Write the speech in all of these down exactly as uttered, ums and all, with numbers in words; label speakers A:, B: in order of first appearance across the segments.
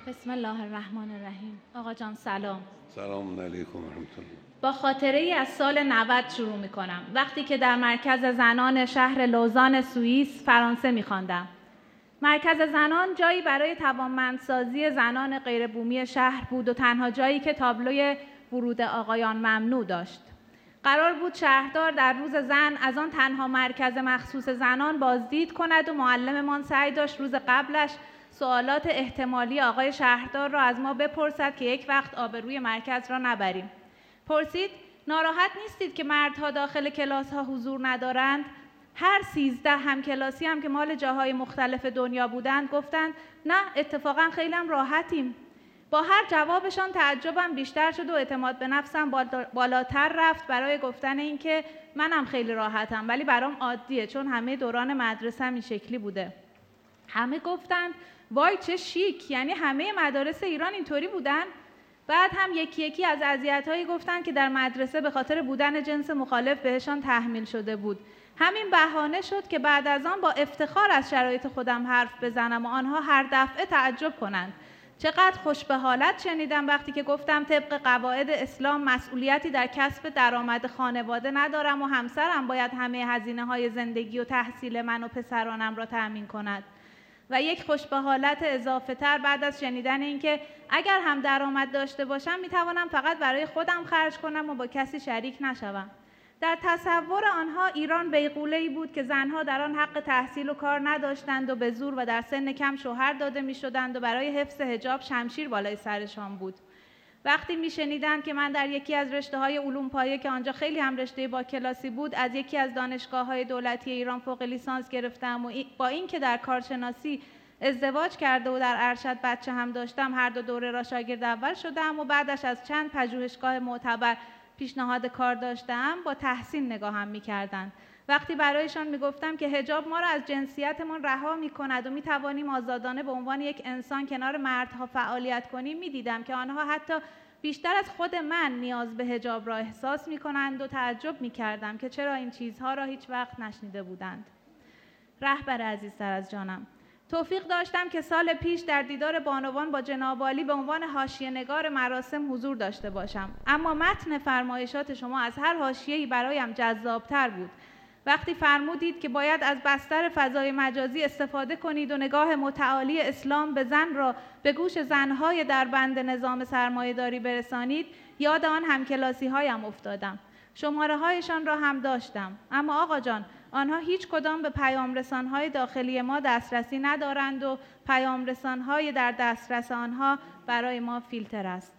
A: بسم الله الرحمن الرحیم. آقا جان سلام.
B: سلام علیکم و رحمت الله.
A: با خاطره ای از سال نود شروع می کنم. وقتی که در مرکز زنان شهر لوزان سوئیس فرانسه می خواندم. مرکز زنان جایی برای توانمندسازی زنان غیربومی شهر بود و تنها جایی که تابلوی ورود آقایان ممنوع داشت. قرار بود شهردار در روز زن از آن تنها مرکز مخصوص زنان بازدید کند و معلممان سعی داشت روز قبلش سوالات احتمالی آقای شهردار را از ما بپرسد که یک وقت آبروی مرکز را نبریم. پرسید: ناراحت نیستید که مردها داخل کلاس ها حضور ندارند؟ هر سیزده همکلاسی هم که مال جاهای مختلف دنیا بودند گفتند نه، اتفاقا خیلی هم راحتیم. با هر جوابشان تعجبم بیشتر شد و اعتماد به نفسم بالاتر رفت برای گفتن این که منم خیلی راحتم، ولی برام عادیه چون همه دوران مدرسه این شکلی بوده. همه گفتند وای چه شیک، یعنی همه مدارس ایران اینطوری بودن؟ بعد هم یکی یکی از اذیت‌هایی گفتن که در مدرسه به خاطر بودن جنس مخالف بهشان تحمیل شده بود. همین بهانه شد که بعد از آن با افتخار از شرایط خودم حرف بزنم و آنها هر دفعه تعجب کنند. چقدر خوش به حالت شنیدم وقتی که گفتم طبق قواعد اسلام مسئولیتی در کسب درآمد خانواده ندارم و همسرم باید همه هزینه‌های زندگی و تحصیل من و پسرانم را تأمین کند. و یک خوش به حالت اضافه تر بعد از شنیدن اینکه اگر هم درآمد داشته باشم میتوانم فقط برای خودم خرج کنم و با کسی شریک نشوم. در تصور آنها ایران بیغوله‌ای بود که زنها در آن حق تحصیل و کار نداشتند و به زور و در سن کم شوهر داده میشدند و برای حفظ حجاب شمشیر بالای سرشان بود. وقتی میشنیدند که من در یکی از رشته‌های علوم پایه که آنجا خیلی هم رشته با کلاسی بود از یکی از دانشگاه‌های دولتی ایران فوق لیسانس گرفتم و با اینکه در کارشناسی ازدواج کرده و در ارشد بچه هم داشتم، هر دو دوره را شاگرد اول شدم و بعدش از چند پژوهشگاه معتبر پیشنهاد کار داشتم، با تحسین نگاهم می‌کردند. وقتی برایشان میگفتم که حجاب ما را از جنسیتمان رها می‌کند و می‌توانیم آزادانه به عنوان یک انسان کنار مردها فعالیت کنیم، می‌دیدم که آنها حتی بیشتر از خود من نیاز به حجاب را احساس می‌کنند و تعجب می‌کردم که چرا این چیزها را هیچ وقت نشنیده بودند. رهبر عزیزتر از جانم، توفیق داشتم که سال پیش در دیدار بانوان با جناب عالی به عنوان حاشیه‌نگار مراسم حضور داشته باشم، اما متن فرمایشات شما از هر حاشیه‌ای برایم جذاب‌تر بود. وقتی فرمودید که باید از بستر فضای مجازی استفاده کنید و نگاه متعالی اسلام به زن را به گوش زنهای در بند نظام سرمایه‌داری برسانید، یاد آن همکلاسی‌هایم افتادم. شماره هایشان را هم داشتم، اما آقا جان آنها هیچ کدام به پیام رسان‌های داخلی ما دسترسی ندارند و پیام رسان‌های در دسترس آنها برای ما فیلتر است.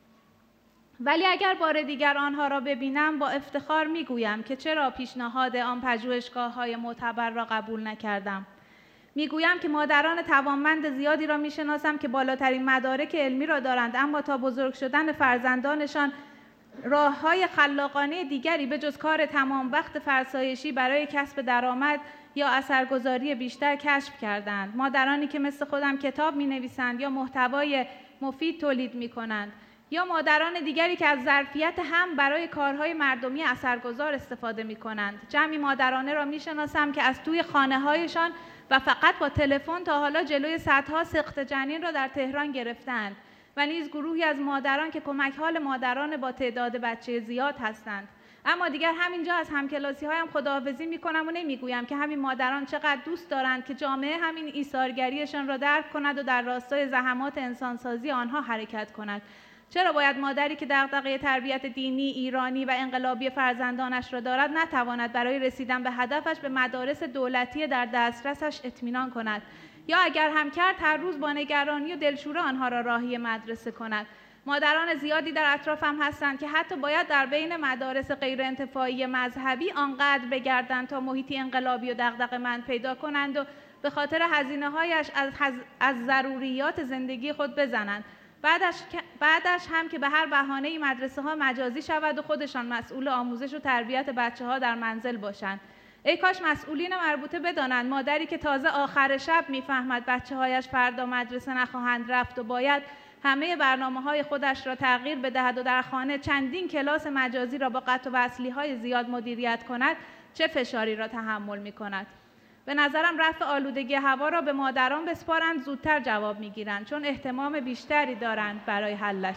A: ولی اگر بار دیگر آنها را ببینم با افتخار میگویم که چرا پیشنهاد آن پژوهشگاه‌های معتبر را قبول نکردم. میگویم که مادران توانمند زیادی را میشناسم که بالاترین مدارک علمی را دارند، اما تا بزرگ شدن فرزندانشان راه‌های خلاقانه دیگری به جز کار تمام وقت فرسایشی برای کسب درآمد یا اثرگذاری بیشتر کشف کردند. مادرانی که مثل خودم کتاب می‌نویسند یا محتوای مفید تولید می‌کنند، یا مادران دیگری که از ظرفیت هم برای کارهای مردمی اثرگذار استفاده می‌کنند. جمعی مادرانه را می‌شناسم که از توی خانه‌هایشان و فقط با تلفن تا حالا جلوی صدها سقط جنین را در تهران گرفتند و نیز گروهی از مادران که کمک حال مادران با تعداد بچه زیاد هستند. اما دیگر همینجا از همکلاسی‌هایم خداحافظی می‌کنم و نمی‌گویم که همین مادران چقدر دوست دارند که جامعه همین ایثارگریشان را درک کند و در راستای زحمات انسانسازی آنها حرکت کند. چرا باید مادری که دغدغه تربیت دینی، ایرانی و انقلابی فرزندانش را دارد نتواند برای رسیدن به هدفش به مدارس دولتی در دسترسش اطمینان کند؟ یا اگر هم کرد هر روز با نگرانی و دلشوره آنها را راهی مدرسه کند؟ مادران زیادی در اطرافم هستند که حتی باید در بین مدارس غیر انتفاعی مذهبی آنقدر بگردند تا محیطی انقلابی و دغدغه‌مند پیدا کنند و به خاطر هزینه‌هایش از, از ضروریات زندگی خود بزنند. بعدش, بعدش هم که به هر بهانه‌ای مدرسه ها مجازی شود و خودشان مسئول آموزش و تربیت بچه ها در منزل باشند. ای کاش مسئولین مربوطه بدانند مادری که تازه آخر شب میفهمد بچه هایش فردا مدرسه نخواهند رفت و باید همه برنامه های خودش را تغییر بدهد و در خانه چندین کلاس مجازی را با قطع و وصلی های زیاد مدیریت کند، چه فشاری را تحمل می کند. به نظرم رفع آلودگی هوا را به مادران بسپارند، زودتر جواب میگیرند چون اهتمام بیشتری دارند برای حلش.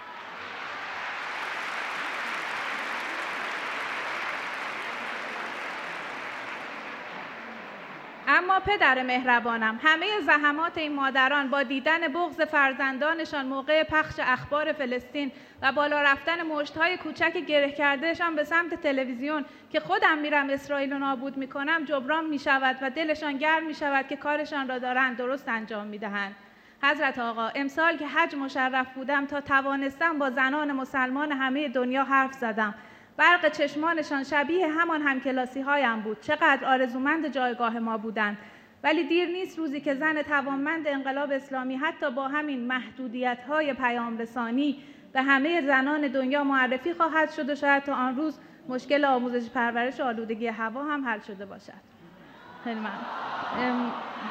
A: اما پدر مهربانم، همه زحمات این مادران با دیدن بغض فرزندانشان موقع پخش اخبار فلسطین و بالا رفتن مشت‌های کوچک گره کردهشان به سمت تلویزیون که خودم میرم اسرائیل رو نابود میکنم جبران میشود و دلشان گرم میشود که کارشان را دارند درست انجام میدهند. حضرت آقا، امسال که حج مشرف بودم تا توانستم با زنان مسلمان همه دنیا حرف زدم. برق چشمانشان شبیه همان همکلاسی هایم بود. چقدر آرزومند جایگاه ما بودند. ولی دیر نیست روزی که زن توانمند انقلاب اسلامی حتی با همین محدودیت های پیام رسانی به همه زنان دنیا معرفی خواهد شد و شاید تا آن روز مشکل آموزش پرورش و آلودگی هوا هم حل شده باشد. خیلی ممنون.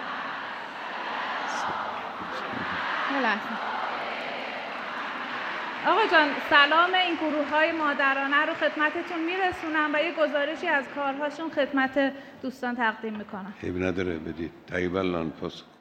A: آقا جان، سلام این گروه های مادرانه رو خدمتتون میرسونم و یه گزارشی از کارهاشون خدمت دوستان تقدیم میکنم.
B: عیب نداره بدید. طیب الانفس.